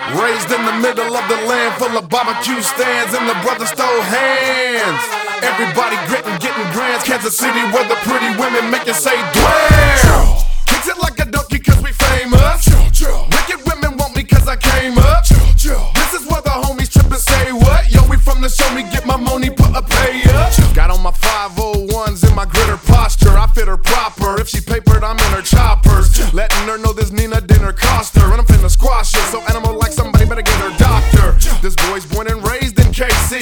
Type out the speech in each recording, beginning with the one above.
Raised in the middle of the land full of barbecue stands and the brothers throw hands. Everybody grittin', getting grands. Kansas City where the pretty women make you say damn. Kicks it like a donkey cause we famous. Wicked women want me cause I came up. This is where the homies trip and say what? Yo, we from the show me get my money, put a pay up. Got on my 501s in my gritter posture. I fit her proper. If she papered, I'm in her choppers. Letting her know this Nina dinner cost her. And I'm finna squash her. So animal like somebody better get her doctor. This boy's born and raised in KC.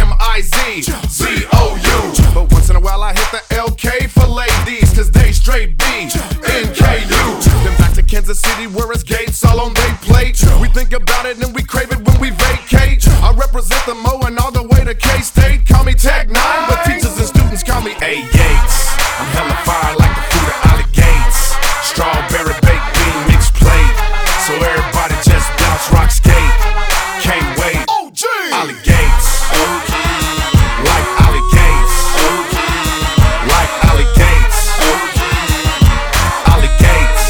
MIZZOU. But once in a while I hit the LK for ladies. Cause they straight B in KU. Then back to Kansas City where it's gates all on they plate. We think about it and we crave it when we vacate. I represent the Mo and all the way to K-State. Call me Tech 9, but teachers and students call me A. Yates. I'm hella fire like the food of Ollie Gates. Strawberry baked bean mixed plate. So everybody just bounce, rock, skate. Can't wait. OG. Ollie Gates. OG. Like Ollie Gates. OG. Like Ollie Gates. OG. Ollie Gates.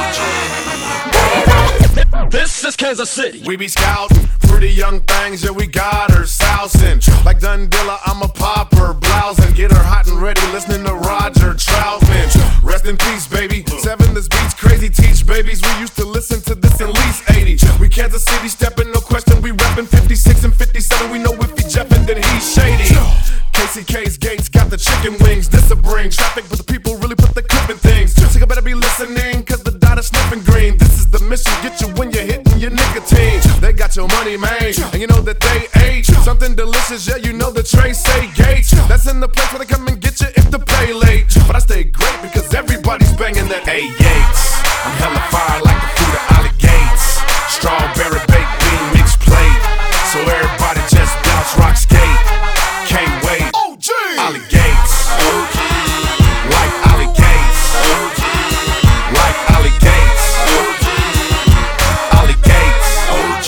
OG. This is Kansas City. We be scouting pretty young things, yeah, we got her sousing. Like Dundilla, I'm a popper, blousing. Get her hot and ready, listening to Roger Troutman. Rest in peace, baby. 7, this beat's crazy. Teach babies, we used to listen to this at least 80. We Kansas City stepping, no question. We reppin' 56 and 57. We know if he jeffin', then he's shady. KCK's gates got the chicken wings. This'll bring traffic, but the people really put the clip in things. So you better be listening, cause the dot is sniffing green. This is the mission, get you when you're hitting your nicotine. They got your money made, and you know that they ate something delicious, yeah, you know the tray say Gates. That's in the place where they come and get you if the pay late. But I stay great because everybody's banging that A. Yates. I'm hella fire like the food of Ollie Gates. Strawberry baked bean mixed plate. So everybody just bounce, rock, skate. Can't wait. OG. Ollie Gates. OG. Like Ollie Gates. OG. Like Ollie Gates. OG. Ollie Gates. OG.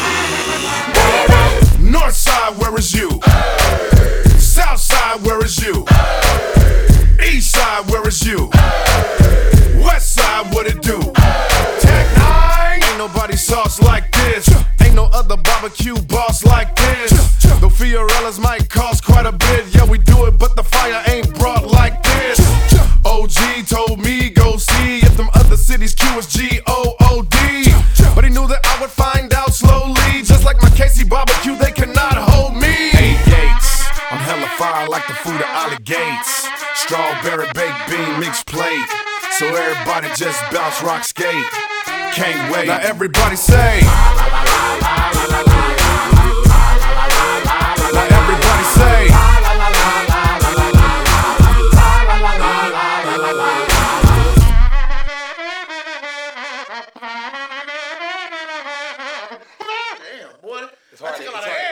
North side, where is you? South side, where is you? East side, where is you? West side, what it do? Tech 9, ain't nobody sauce like this. Ain't no other barbecue boss like this. The Fiorella's might cost quite a bit. Yeah, we do it, but the fire ain't brought like this. OG told me go see if them other cities Q is G-O-O-D. But he knew that I would find out slowly. Just like my KC barbecue, they cannot hold me. Hey Gates, I'm hella fire like the food of Ollie Gates. Strawberry baked bean mixed plate. So everybody just bounce, rock, skate. Can't wait. Now everybody say. Now everybody say. Damn, boy. It's hard.